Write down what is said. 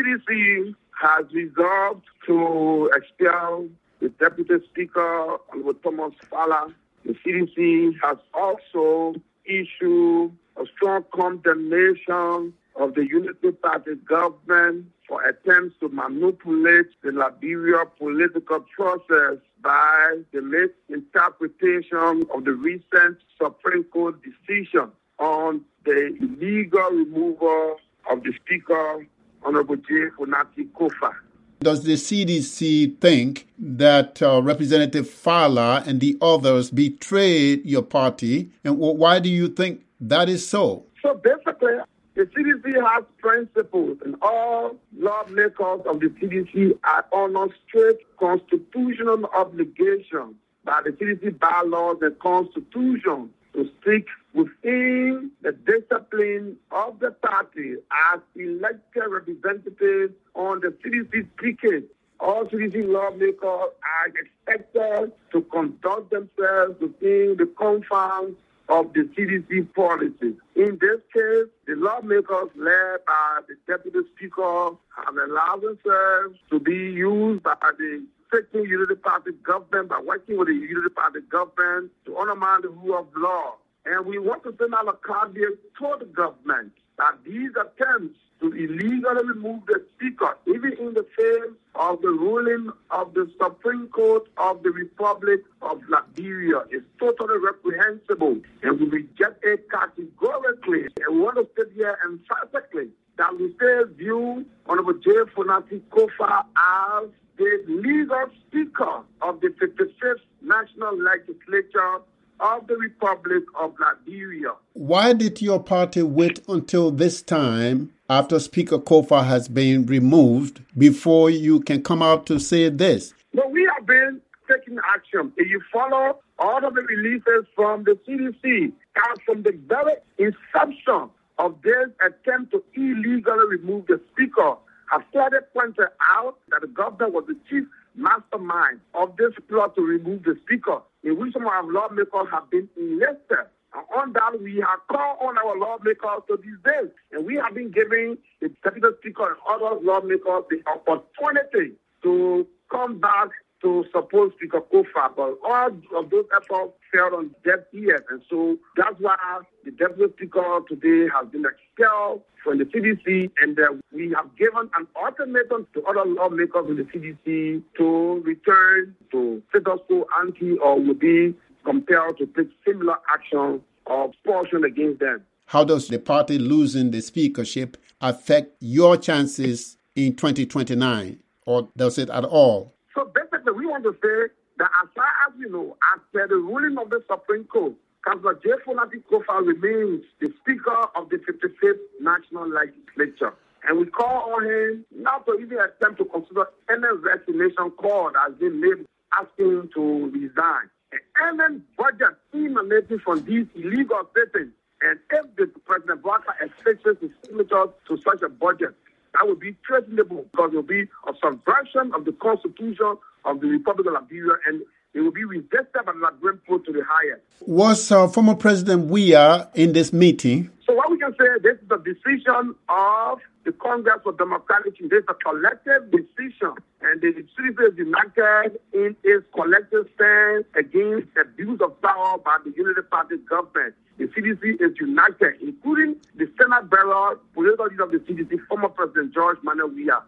CDC has resolved to expel the Deputy Speaker, Honorable Thomas Fowler. The CDC has also issued a strong condemnation of the Unity Party government for attempts to manipulate the Liberia political process by the misinterpretation of the recent Supreme Court decision on the illegal removal of the Speaker, Honorable J. Funati Kofa. Does the CDC think that Representative Fowler and the others betrayed your party? And why do you think that is so? So basically, the CDC has principles, and all lawmakers of the CDC are on strict constitutional obligation by the CDC bylaws and constitution to stick within the discipline of the party as elected representatives on the CDC ticket. All CDC lawmakers are expected to conduct themselves within the confines of the CDC policy. In this case, the lawmakers led by the Deputy Speaker have allowed themselves to be used by the sitting Unity Party government, by working with the Unity Party government to undermine the rule of law. And we want to send out a caveat to the government that these attempts to illegally remove the Speaker, even in the face of the ruling of the Supreme Court of the Republic of Liberia, is totally reprehensible. And we reject it categorically. And we want to state here emphatically that we still view Honorable J. Funati Kofa as the legal Speaker of the 55th National Legislature of the Republic of Liberia. Why did your party wait until this time, after Speaker Kofa has been removed, before you can come out to say this? No, we have been taking action. If you follow all of the releases from the CDC, and from the very inception of this attempt to illegally remove the Speaker, have started pointing out that the governor was the chief mastermind of this plot to remove the Speaker, in which some of our lawmakers have been enlisted. And on that, we have called on our lawmakers to these days. And we have been giving the Deputy Speaker and other lawmakers the opportunity to come back to support Speaker Kofa. But all of those efforts fell on deaf ears. And so that's why the Deputy Speaker today has been expelled from the CDC, and we have given an ultimatum to other lawmakers in the CDC to return to status quo ante, or will be compelled to take similar action or expulsion against them. How does the party losing the speakership affect your chances in 2029, or does it at all? So basically, we want to say that as far as we know, after the ruling of the Supreme Court, Councillor J. Funati Kofa remains the Speaker of the 55th National Legislature. And we call on him not to even attempt to consider any resignation call that has been made asking him to resign. And any budget emanating from these illegal settings, and if the President Bouaka affixes his signature to such a budget, that would be treasonable, because it will be a subversion of the Constitution of the Republic of Liberia, and it will be rejected by the Liberian people to the highest. Was former President Weah in this meeting? So what we can say, this is the decision of the Congress for Democratic Change. This is a collective decision, and the CDC is united in its collective stand against abuse of power by the Unity Party government. The CDC is united, including the Senate bearer, political leader of the CDC, former President George Manuel Weah.